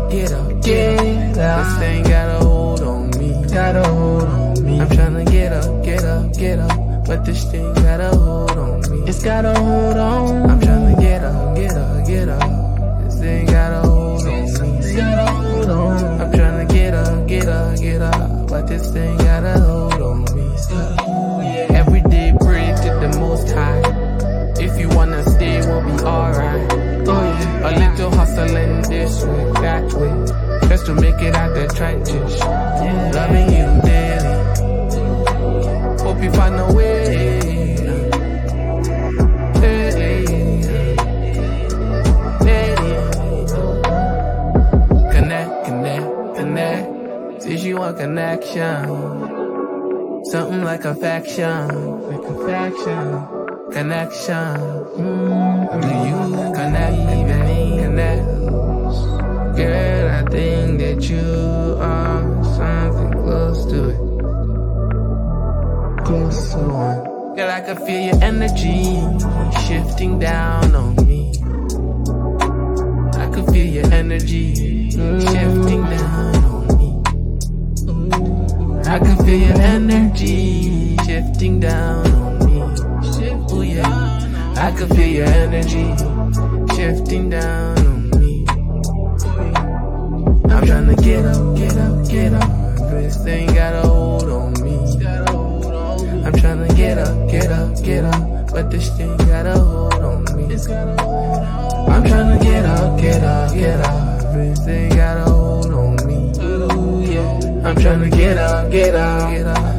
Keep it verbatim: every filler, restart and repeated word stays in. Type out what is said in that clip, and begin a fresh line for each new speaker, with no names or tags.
get up, get up. This thing got a hold on me, got a hold on me. I'm tryna get up, get up, get up, but this thing got a hold on me. It's got a hold on. I'm tryna get up, get up, get up. This thing got a hold on me. It's got a hold on. I'm tryna get up, get up, get up, but this thing got a hold on me. It's got a hold on. Every day pray to the Most High. If you wanna stay, we'll be alright. Oh yeah. A little hustling this way, that way, just to make it out the trenches. Yeah. Loving you daily. Hope you find a way. Hey, hey, connect, connect, connect. Say she want connection, something like affection, like affection. Connection, mm, do you connect, baby, connect? Girl, I think that you are something close to it, close to one. Girl, I can feel your energy shifting down on me. I can feel your energy shifting down on me. I can feel your energy shifting down on me. Ooh, yeah. I can feel your energy shifting down on me. I'm tryna get up, get up, get up. This thing got a hold on me. I'm tryna get up, get up, get up, but this thing got a hold on me. I'm tryna get up, get up, get up. This thing got a hold on me. Ooh, yeah. I'm tryna get up, get up, get up.